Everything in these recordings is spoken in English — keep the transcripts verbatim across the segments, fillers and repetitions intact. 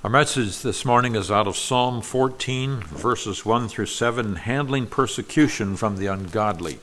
Our message this morning is out of Psalm fourteen, verses one through seven, handling persecution from the ungodly.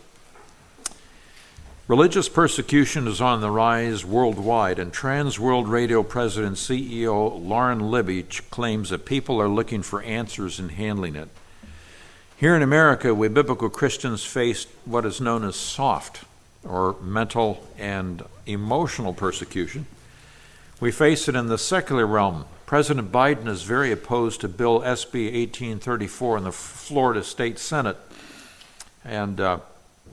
Religious persecution is on the rise worldwide, and Trans World Radio President C E O Lauren Libby claims that people are looking for answers in handling it. Here in America, we biblical Christians face what is known as soft or mental and emotional persecution. We face it in the secular realm. President Biden is very opposed to Bill S B eighteen thirty-four in the Florida State Senate. And, uh,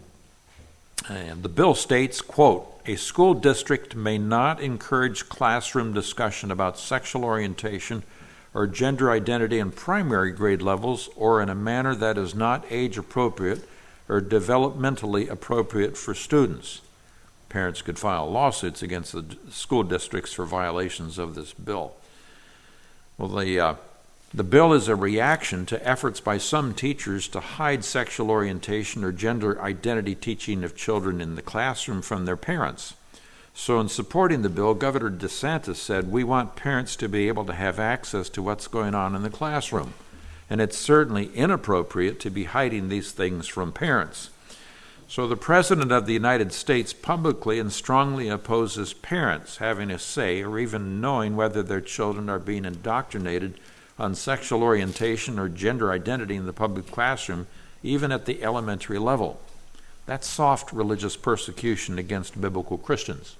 and the bill states, quote, "A school district may not encourage classroom discussion about sexual orientation or gender identity in primary grade levels or in a manner that is not age appropriate or developmentally appropriate for students." Parents could file lawsuits against the school districts for violations of this bill. Well, the, uh, the bill is a reaction to efforts by some teachers to hide sexual orientation or gender identity teaching of children in the classroom from their parents. So in supporting the bill, Governor DeSantis said, "We want parents to be able to have access to what's going on in the classroom. And it's certainly inappropriate to be hiding these things from parents." So the President of the United States publicly and strongly opposes parents having a say or even knowing whether their children are being indoctrinated on sexual orientation or gender identity in the public classroom, even at the elementary level. That's soft religious persecution against biblical Christians.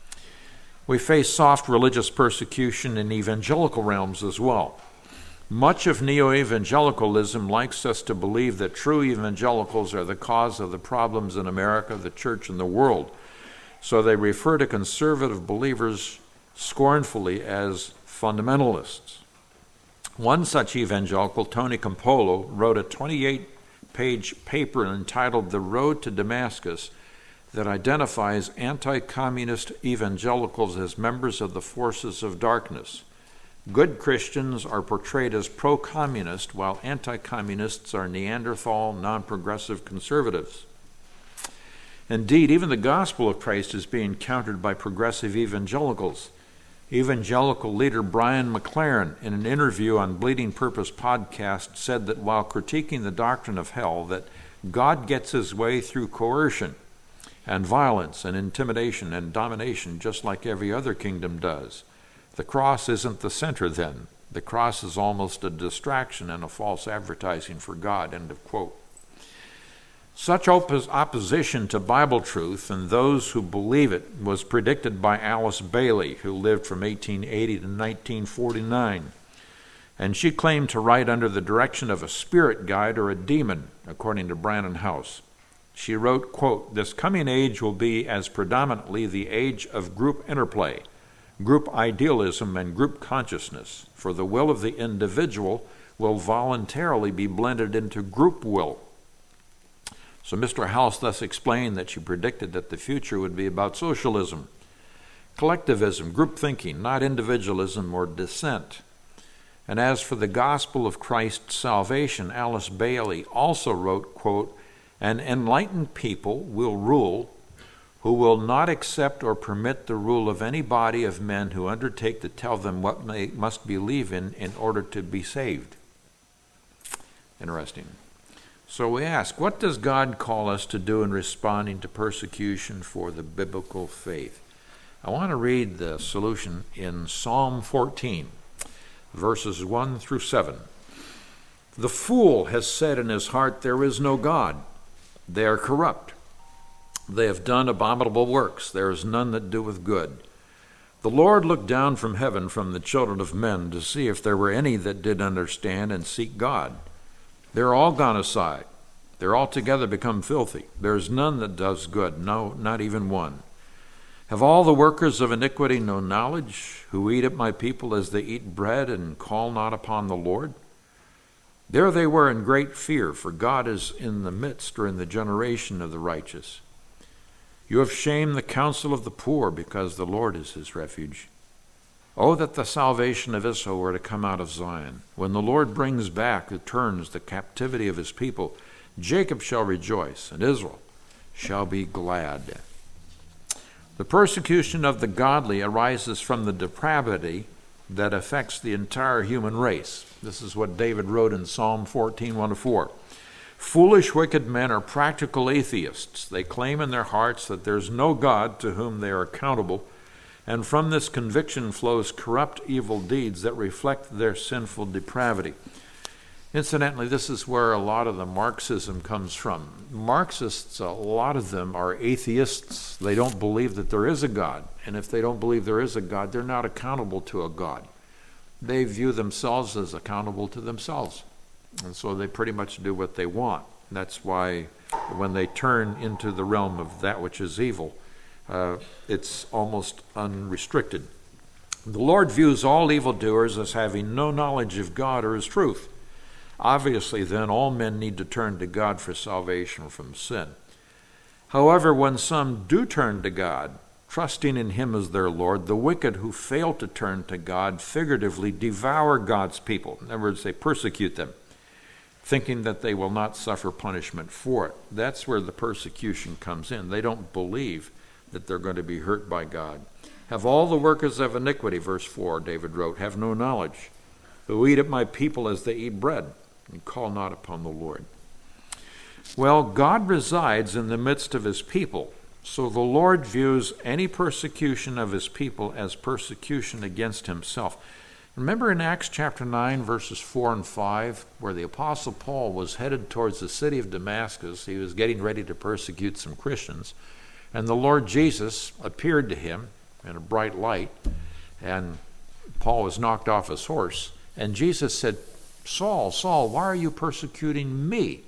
We face soft religious persecution in evangelical realms as well. Much of neo-evangelicalism likes us to believe that true evangelicals are the cause of the problems in America, the church, and the world. So they refer to conservative believers scornfully as fundamentalists. One such evangelical, Tony Campolo, wrote a twenty-eight page paper entitled "The Road to Damascus" that identifies anti-communist evangelicals as members of the forces of darkness. Good Christians are portrayed as pro-communist, while anti-communists are Neanderthal, non-progressive conservatives. Indeed, even the gospel of Christ is being countered by progressive evangelicals. Evangelical leader Brian McLaren, in an interview on Bleeding Purpose podcast, said that while critiquing the doctrine of hell, that God gets his way through coercion and violence and intimidation and domination, just like every other kingdom does. The cross isn't the center then. The cross is almost a distraction and a false advertising for God, end of quote. Such oppos- opposition to Bible truth and those who believe it was predicted by Alice Bailey, who lived from eighteen eighty to nineteen forty-nine. And she claimed to write under the direction of a spirit guide or a demon, according to Brannon House. She wrote, quote, "This coming age will be as predominantly the age of group interplay, group idealism, and group consciousness, for the will of the individual will voluntarily be blended into group will." So Mister House thus explained that she predicted that the future would be about socialism, collectivism, group thinking, not individualism or dissent. And as for the gospel of Christ's salvation, Alice Bailey also wrote, quote, "An enlightened people will rule who will not accept or permit the rule of any body of men who undertake to tell them what they must believe in in order to be saved." Interesting. So we ask, what does God call us to do in responding to persecution for the biblical faith? I want to read the solution in Psalm fourteen, verses one through seven. "The fool has said in his heart, 'There is no God.' They are corrupt. They have done abominable works. There is none that doeth good. The Lord looked down from heaven from the children of men to see if there were any that did understand and seek God. They're all gone aside. They're altogether become filthy. There is none that does good, no, not even one. Have all the workers of iniquity no knowledge, who eat at my people as they eat bread and call not upon the Lord? There they were in great fear, for God is in the midst, or in the generation of the righteous. You have shamed the counsel of the poor, because the Lord is his refuge. Oh, that the salvation of Israel were to come out of Zion. When the Lord brings back, returns the captivity of his people, Jacob shall rejoice, and Israel shall be glad." The persecution of the godly arises from the depravity that affects the entire human race. This is what David wrote in Psalm fourteen, one to four. Foolish, wicked men are practical atheists. They claim in their hearts that there's no God to whom they are accountable, and from this conviction flows corrupt, evil deeds that reflect their sinful depravity. Incidentally, this is where a lot of the Marxism comes from. Marxists, a lot of them are atheists. They don't believe that there is a God. And if they don't believe there is a God, they're not accountable to a God. They view themselves as accountable to themselves. And so they pretty much do what they want. That's why when they turn into the realm of that which is evil, uh, it's almost unrestricted. The Lord views all evildoers as having no knowledge of God or his truth. Obviously, then, all men need to turn to God for salvation from sin. However, when some do turn to God, trusting in him as their Lord, the wicked who fail to turn to God figuratively devour God's people. In other words, they persecute them, thinking that they will not suffer punishment for it. That's where the persecution comes in. They don't believe that they're going to be hurt by God. Have all the workers of iniquity, verse four, David wrote, have no knowledge, who eat at my people as they eat bread, and call not upon the Lord. Well, God resides in the midst of his people, so the Lord views any persecution of his people as persecution against himself. Remember in Acts chapter nine, verses four and five, where the Apostle Paul was headed towards the city of Damascus. He was getting ready to persecute some Christians, and the Lord Jesus appeared to him in a bright light, and Paul was knocked off his horse, and Jesus said, Saul, Saul, why are you persecuting me?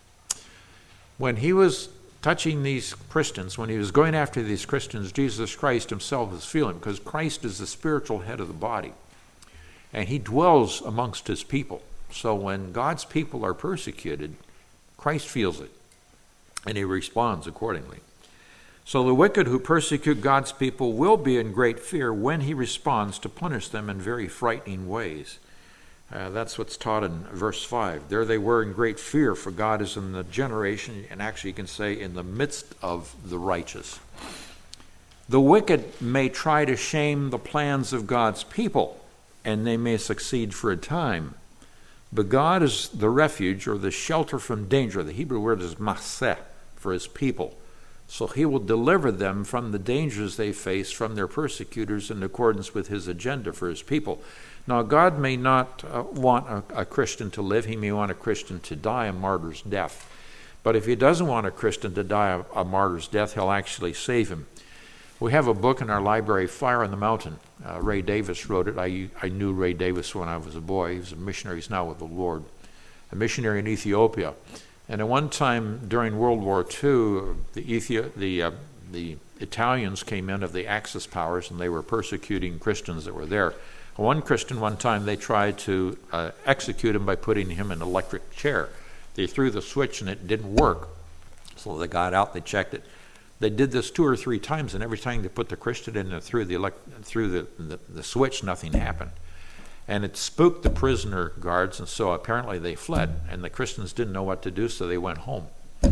When he was touching these Christians, when he was going after these Christians, Jesus Christ himself was feeling, because Christ is the spiritual head of the body, and he dwells amongst his people. So when God's people are persecuted, Christ feels it, and he responds accordingly. So the wicked who persecute God's people will be in great fear when he responds to punish them in very frightening ways. Uh, that's what's taught in verse five. There they were in great fear, for God is in the generation, and actually you can say in the midst of the righteous. The wicked may try to shame the plans of God's people, and they may succeed for a time. But God is the refuge or the shelter from danger. The Hebrew word is maseh, for his people. So he will deliver them from the dangers they face from their persecutors in accordance with his agenda for his people. Now, God may not uh, want a, a Christian to live. He may want a Christian to die a martyr's death. But if he doesn't want a Christian to die a, a martyr's death, he'll actually save him. We have a book in our library, Fire on the Mountain. Uh, Ray Davis wrote it. I, I knew Ray Davis when I was a boy. He was a missionary. He's now with the Lord. A missionary in Ethiopia. And at one time during World War Two, the, Ethi- the, uh, the Italians came in of the Axis powers, and they were persecuting Christians that were there. One Christian, one time, they tried to uh, execute him by putting him in an electric chair. They threw the switch and it didn't work. So they got out, they checked it. They did this two or three times, and every time they put the Christian in and threw the, elect- threw the, the, the switch, nothing happened. And it spooked the prisoner guards, and so apparently they fled, and the Christians didn't know what to do, so they went home.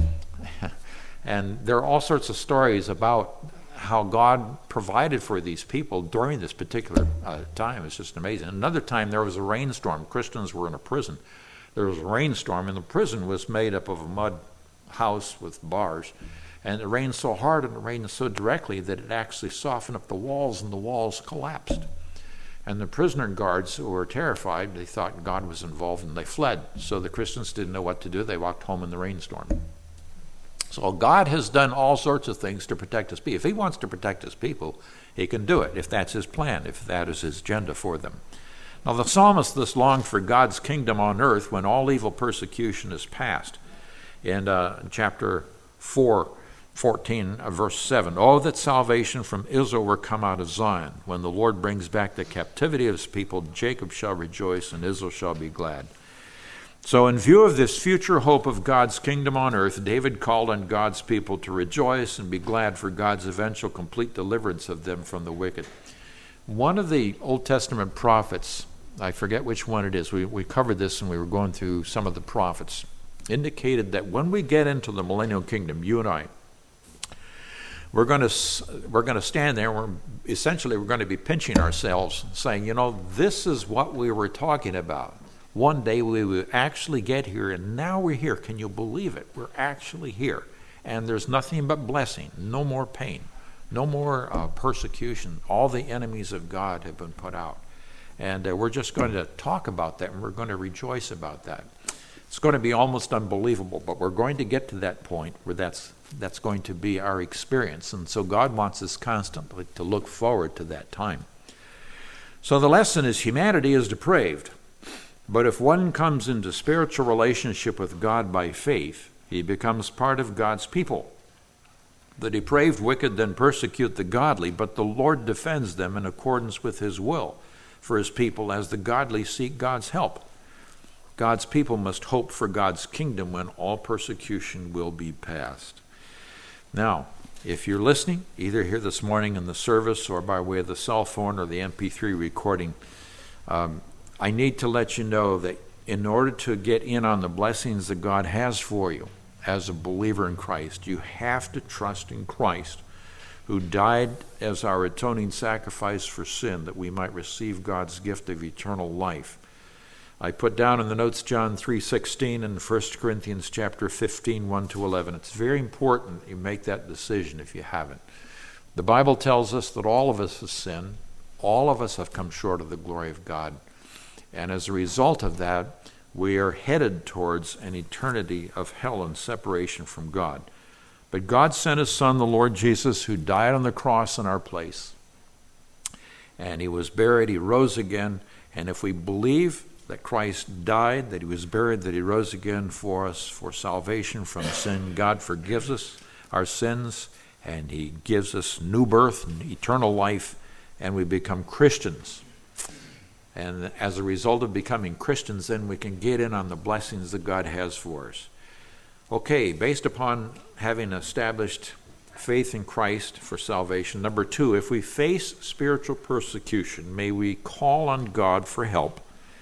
And there are all sorts of stories about how God provided for these people during this particular uh, time. It's just amazing. Another time there was a rainstorm. Christians were in a prison. There was a rainstorm, and the prison was made up of a mud house with bars. And it rained so hard and it rained so directly that it actually softened up the walls, and the walls collapsed. And the prisoner guards who were terrified, they thought God was involved, and they fled. So the Christians didn't know what to do. They walked home in the rainstorm. So God has done all sorts of things to protect his people. If he wants to protect his people, he can do it, if that's his plan, if that is his agenda for them. Now the psalmist thus longed for God's kingdom on earth when all evil persecution is past. In uh, chapter four, fourteen, uh, verse seven, oh, that salvation from Israel were come out of Zion. When the Lord brings back the captivity of his people, Jacob shall rejoice and Israel shall be glad. So in view of this future hope of God's kingdom on earth, David called on God's people to rejoice and be glad for God's eventual complete deliverance of them from the wicked. One of the Old Testament prophets, I forget which one it is, we, we covered this when we were going through some of the prophets, indicated that when we get into the millennial kingdom, you and I, we're going to we're going to stand there. We're essentially we're going to be pinching ourselves, saying, you know, this is what we were talking about. One day we will actually get here, and now we're here. Can you believe it? We're actually here, and there's nothing but blessing. No more pain, no more uh, persecution. All the enemies of God have been put out, and uh, we're just going to talk about that, and we're going to rejoice about that. It's going to be almost unbelievable, but we're going to get to that point where that's that's going to be our experience. And so God wants us constantly to look forward to that time. So the lesson is humanity is depraved, but if one comes into spiritual relationship with God by faith, he becomes part of God's people. The depraved wicked then persecute the godly, but the Lord defends them in accordance with his will for his people as the godly seek God's help. God's people must hope for God's kingdom when all persecution will be past. Now, if you're listening, either here this morning in the service or by way of the cell phone or the M P three recording, um, I need to let you know that in order to get in on the blessings that God has for you as a believer in Christ, you have to trust in Christ, who died as our atoning sacrifice for sin, that we might receive God's gift of eternal life. I put down in the notes John three sixteen and First Corinthians chapter fifteen, one to eleven. It's very important that you make that decision if you haven't. The Bible tells us that all of us have sinned. All of us have come short of the glory of God. And as a result of that, we are headed towards an eternity of hell and separation from God. But God sent his Son, the Lord Jesus, who died on the cross in our place. And he was buried, he rose again. And if we believe that Christ died, that he was buried, that he rose again for us, for salvation from sin, God forgives us our sins, and he gives us new birth and eternal life, and we become Christians. And as a result of becoming Christians, then we can get in on the blessings that God has for us. Okay, based upon having established faith in Christ for salvation, number two, if we face spiritual persecution, may we call on God for help,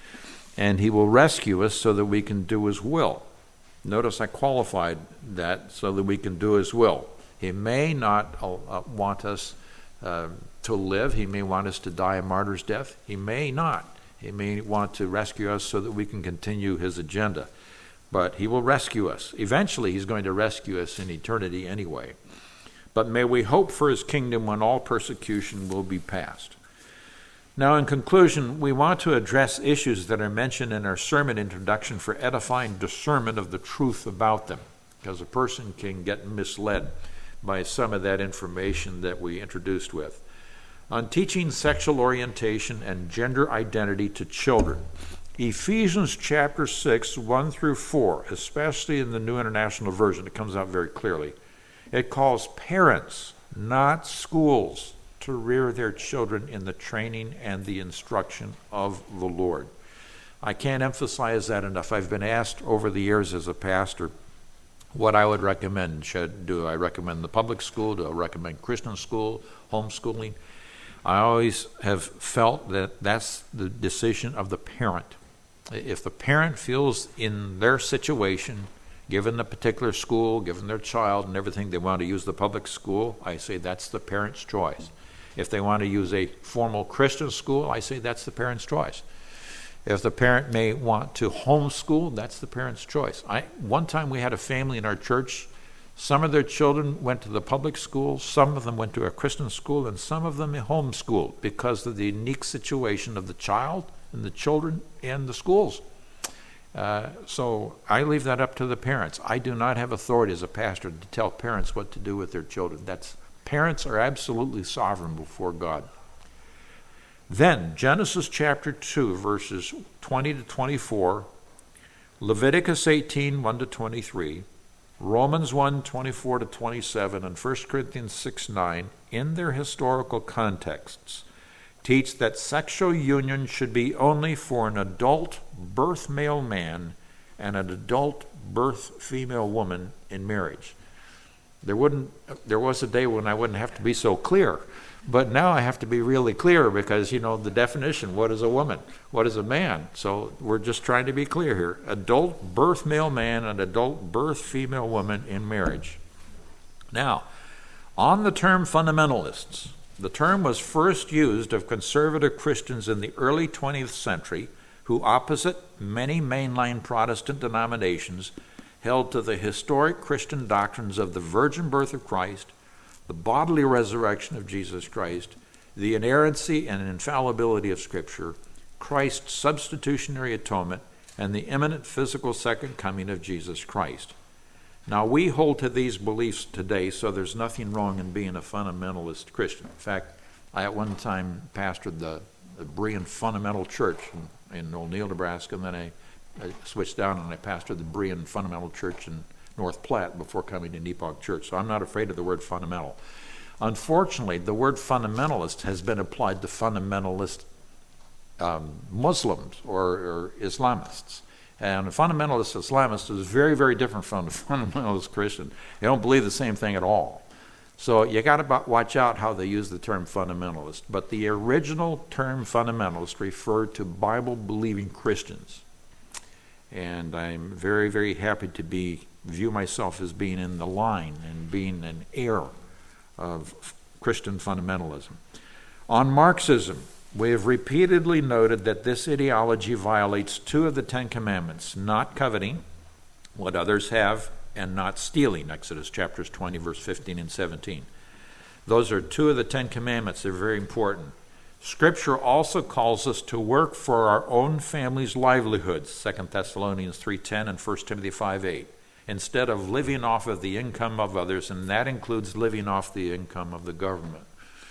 and he will rescue us so that we can do his will. Notice I qualified that, so that we can do his will. He may not uh, want us uh, to live. He may want us to die a martyr's death. He may not. He may want to rescue us so that we can continue his agenda. But he will rescue us. Eventually, he's going to rescue us in eternity anyway. But may we hope for his kingdom when all persecution will be past. Now, in conclusion, we want to address issues that are mentioned in our sermon introduction for edifying discernment of the truth about them, because a person can get misled by some of that information that we introduced with. On teaching sexual orientation and gender identity to children, Ephesians chapter six, one through four, especially in the New International Version, it comes out very clearly. It calls parents, not schools, to rear their children in the training and the instruction of the Lord. I can't emphasize that enough. I've been asked over the years as a pastor what I would recommend. Should do I recommend the public school? Do I recommend Christian school, homeschooling? I always have felt that that's the decision of the parent. If the parent feels in their situation, given the particular school, given their child and everything, they want to use the public school, I say that's the parent's choice. If they want to use a formal Christian school, I say that's the parent's choice. If the parent may want to homeschool, that's the parent's choice. I, one time we had a family in our church. Some of their children went to the public school, some of them went to a Christian school, and some of them homeschooled because of the unique situation of the child and the children and the schools. Uh, so I leave that up to the parents. I do not have authority as a pastor to tell parents what to do with their children. That's Parents are absolutely sovereign before God. Then, Genesis chapter two, verses twenty to twenty-four, Leviticus eighteen, one to twenty-three, Romans one, twenty-four to twenty-seven, and First Corinthians six, nine, in their historical contexts, teach that sexual union should be only for an adult birth male man and an adult birth female woman in marriage. There wouldn't. There was a day when I wouldn't have to be so clear, but now I have to be really clear because, you know, the definition, what is a woman? What is a man? So we're just trying to be clear here. Adult birth male man and adult birth female woman in marriage. Now, On the term fundamentalists, the term was first used of conservative Christians in the early twentieth century who, opposite many mainline Protestant denominations, held to the historic Christian doctrines of the virgin birth of Christ, the bodily resurrection of Jesus Christ, the inerrancy and infallibility of Scripture, Christ's substitutionary atonement, and the imminent physical second coming of Jesus Christ. Now, we hold to these beliefs today, so there's nothing wrong in being a fundamentalist Christian. In fact, I at one time pastored the, the Berean Fundamental Church in, in O'Neill, Nebraska, and then I, I switched down and I pastored the Berean Fundamental Church in North Platte before coming to Nepog Church, so I'm not afraid of the word fundamental. Unfortunately, the word fundamentalist has been applied to fundamentalist um, Muslims or, or Islamists. And a fundamentalist Islamist is very, very different from a fundamentalist Christian. They don't believe the same thing at all. So you got to watch out how they use the term fundamentalist. But the original term fundamentalist referred to Bible-believing Christians. And I'm very, very happy to be view myself as being in the line and being an heir of Christian fundamentalism. On Marxism, we have repeatedly noted that this ideology violates two of the Ten Commandments, not coveting what others have and not stealing, Exodus chapters twenty, verse fifteen and seventeen. Those are two of the Ten Commandments. They're very important. Scripture also calls us to work for our own family's livelihoods, Second Thessalonians three ten and First Timothy five eight, instead of living off of the income of others, and that includes living off the income of the government.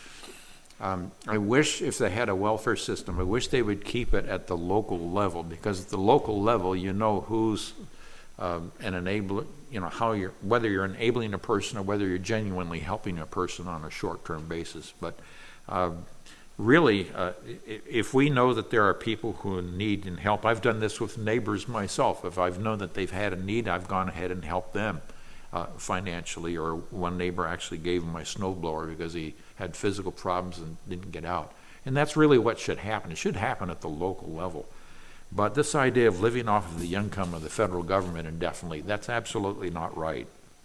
Um, I wish if they had a welfare system, I wish they would keep it at the local level, because at the local level, you know who's um, an enabler, you know, how you're, whether you're enabling a person or whether you're genuinely helping a person on a short-term basis. But uh, really, uh, if we know that there are people who need and help, I've done this with neighbors myself. If I've known that they've had a need, I've gone ahead and helped them uh, financially. Or one neighbor actually gave him my snowblower because he had physical problems and didn't get out. And that's really what should happen. It should happen at the local level. But this idea of living off of the income of the federal government indefinitely, that's absolutely not right.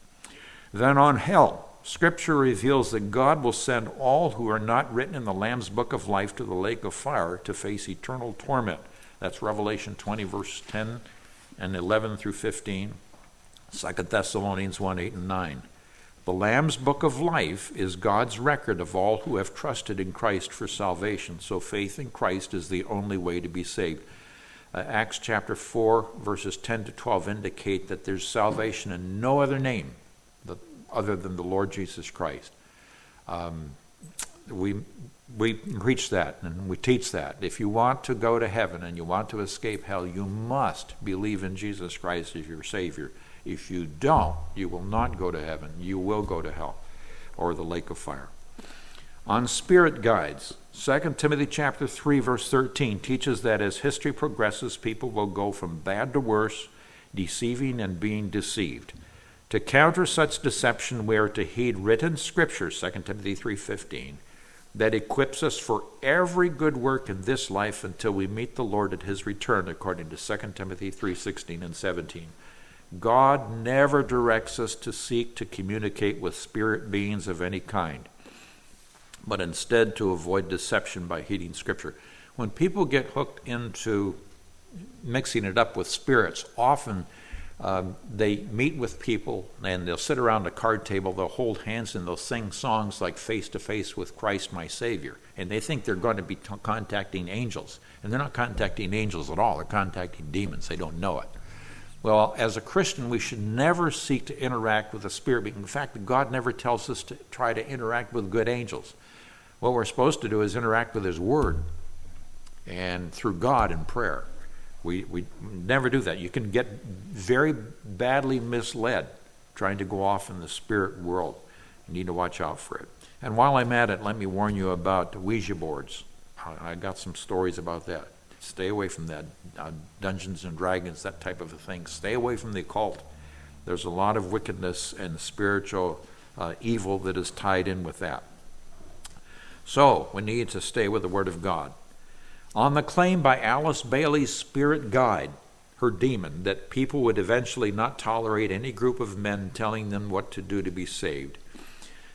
Then on hell, Scripture reveals that God will send all who are not written in the Lamb's book of life to the lake of fire to face eternal torment. That's Revelation twenty, verse ten and eleven through fifteen, Second Thessalonians one, eight and nine. The Lamb's book of life is God's record of all who have trusted in Christ for salvation. So faith in Christ is the only way to be saved. Uh, Acts chapter four, verses ten to twelve indicate that there's salvation in no other name that, other than the Lord Jesus Christ. Um, we we preach that and we teach that. If you want to go to heaven and you want to escape hell, you must believe in Jesus Christ as your Savior. If you don't, you will not go to heaven. You will go to hell or the lake of fire. On spirit guides, Second Timothy chapter three, verse thirteen teaches that as history progresses, people will go from bad to worse, deceiving and being deceived. To counter such deception, we are to heed written scripture, Second Timothy three fifteen, that equips us for every good work in this life until we meet the Lord at his return, according to Second Timothy three sixteen and seventeen. God never directs us to seek to communicate with spirit beings of any kind, but instead to avoid deception by heeding Scripture. When people get hooked into mixing it up with spirits, often um, they meet with people and they'll sit around a card table, they'll hold hands and they'll sing songs like Face to Face with Christ my Savior. And they think they're going to be t- contacting angels. And they're not contacting angels at all, they're contacting demons, they don't know it. Well, as a Christian, we should never seek to interact with a spirit being. In fact, God never tells us to try to interact with good angels. What we're supposed to do is interact with his word and through God in prayer. We we never do that. You can get very badly misled trying to go off in the spirit world. You need to watch out for it. And while I'm at it, let me warn you about Ouija boards. I got some stories about that. Stay away from that. Uh, Dungeons and Dragons, that type of a thing. Stay away from the occult. There's a lot of wickedness and spiritual uh, evil that is tied in with that. So, we need to stay with the Word of God. On the claim by Alice Bailey's spirit guide, her demon, that people would eventually not tolerate any group of men telling them what to do to be saved,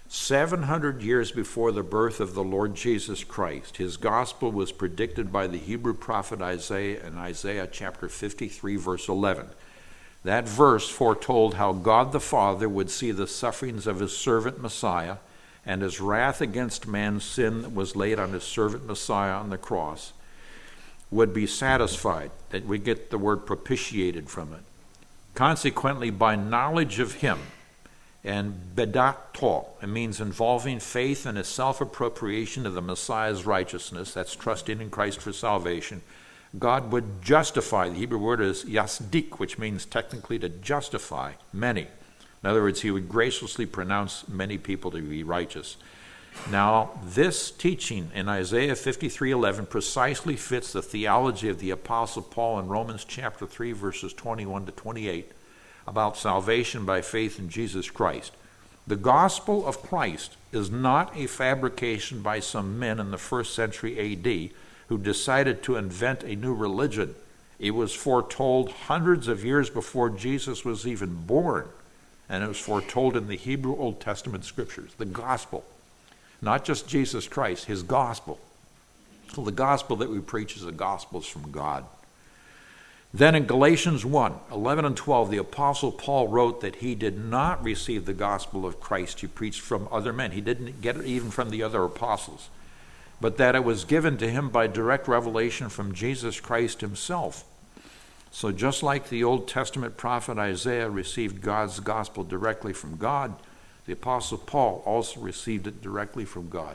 seven hundred years before the birth of the Lord Jesus Christ, his gospel was predicted by the Hebrew prophet Isaiah in Isaiah chapter fifty-three, verse eleven. That verse foretold how God the Father would see the sufferings of his servant Messiah, and his wrath against man's sin that was laid on his servant Messiah on the cross would be satisfied, that we get the word propitiated from it. Consequently, by knowledge of him, and bedato, it means involving faith and a self-appropriation of the Messiah's righteousness, that's trusting in Christ for salvation, God would justify. The Hebrew word is yasdik, which means technically to justify many. In other words, he would graciously pronounce many people to be righteous. Now, this teaching in Isaiah fifty-three eleven precisely fits the theology of the Apostle Paul in Romans chapter three, verses twenty-one to twenty-eight, about salvation by faith in Jesus Christ. The gospel of Christ is not a fabrication by some men in the first century A D who decided to invent a new religion. It was foretold hundreds of years before Jesus was even born, and it was foretold in the Hebrew Old Testament scriptures, the gospel. Not just Jesus Christ, his gospel. So the gospel that we preach is the gospel from God. Then in Galatians one, eleven and twelve, the Apostle Paul wrote that he did not receive the gospel of Christ he preached from other men. He didn't get it even from the other apostles, but that it was given to him by direct revelation from Jesus Christ himself. So just like the Old Testament prophet Isaiah received God's gospel directly from God, the Apostle Paul also received it directly from God.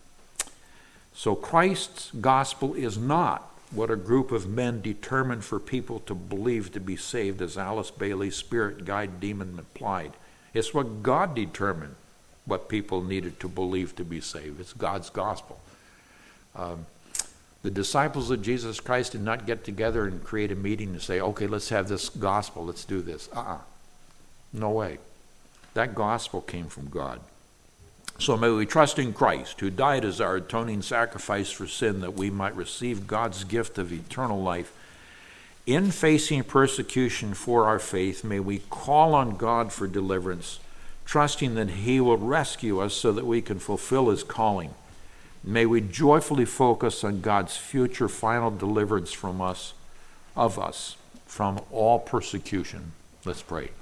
So Christ's gospel is not what a group of men determined for people to believe to be saved, as Alice Bailey's spirit guide demon implied. It's what God determined what people needed to believe to be saved. It's God's gospel. Um, the disciples of Jesus Christ did not get together and create a meeting and say, okay, let's have this gospel, let's do this. Uh-uh. No way. That gospel came from God. So may we trust in Christ, who died as our atoning sacrifice for sin, that we might receive God's gift of eternal life. In facing persecution for our faith, may we call on God for deliverance, trusting that he will rescue us so that we can fulfill his calling. May we joyfully focus on God's future final deliverance from us, of us, from all persecution. Let's pray.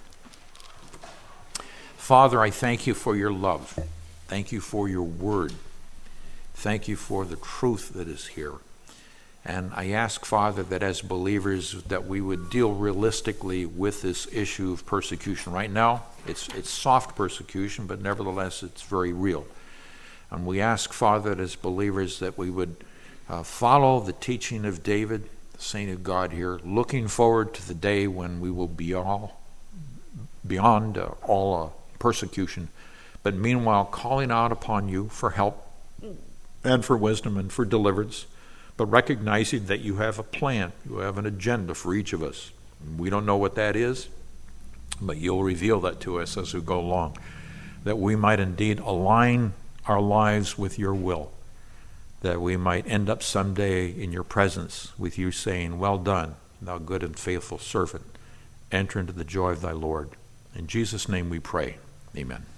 Father, I thank you for your love. Thank you for your word. Thank you for the truth that is here. And I ask, Father, that as believers that we would deal realistically with this issue of persecution. Right now, it's it's soft persecution, but nevertheless, it's very real. And we ask, Father, that as believers that we would uh, follow the teaching of David, the saint of God here, looking forward to the day when we will be all beyond uh, all uh, persecution, but meanwhile calling out upon you for help and for wisdom and for deliverance, but recognizing that you have a plan, you have an agenda for each of us. We don't know what that is, but you'll reveal that to us as we go along, that we might indeed align our lives with your will, that we might end up someday in your presence with you saying, well done, thou good and faithful servant. Enter into the joy of thy Lord. In Jesus' name we pray. Amen.